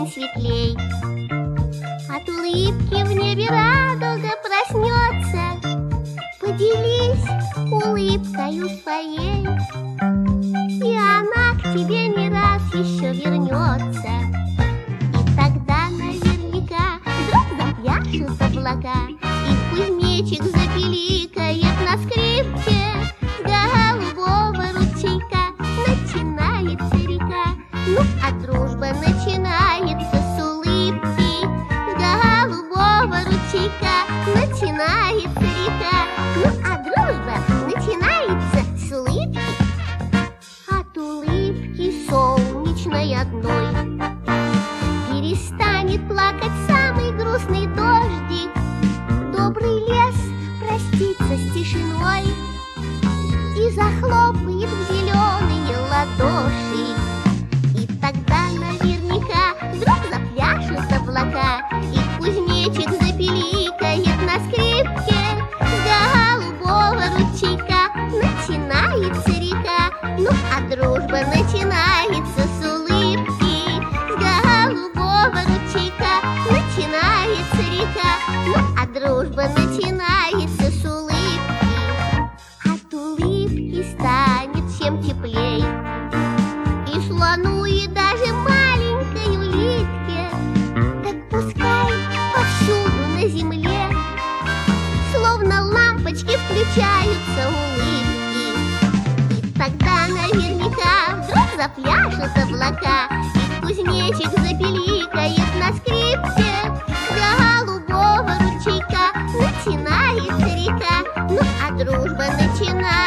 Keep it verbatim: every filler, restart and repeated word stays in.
день светлей. От улыбки в небе радуга проснется. Поделись улыбкою своей, и она к тебе не раз еще вернется. И тогда наверняка вдруг запляшут облака, и кузнечик запиликает на скрипке. С голубого ручейка начинается река. Ну, а дружба начинается с улыбки. С голубого ручейка начинается река. Ну, а дружба начинается с улыбки. От улыбки солнечной одной перестанет плакать самый грустный дождик. Добрый лес простится с тишиной и захлопает в зеленые ладоши. И тогда наверняка вдруг запляшут облака, и кузнечик запиликает на скрипке. С голубого ручейка начинается река. Ну, а дружба начинается с улыбки. С голубого ручейка начинается река. Ну, а дружба начинается с улыбки. От улыбки станет всем теплей, и слону, и даже маленькой улитке. Так пускай повсюду на земле словно лампочки включаются улыбки. И тогда наверняка вдруг запляшут облака, и кузнечик запиликает на скрипке. С голубого ручейка начинается река. Ну, а дружба начинается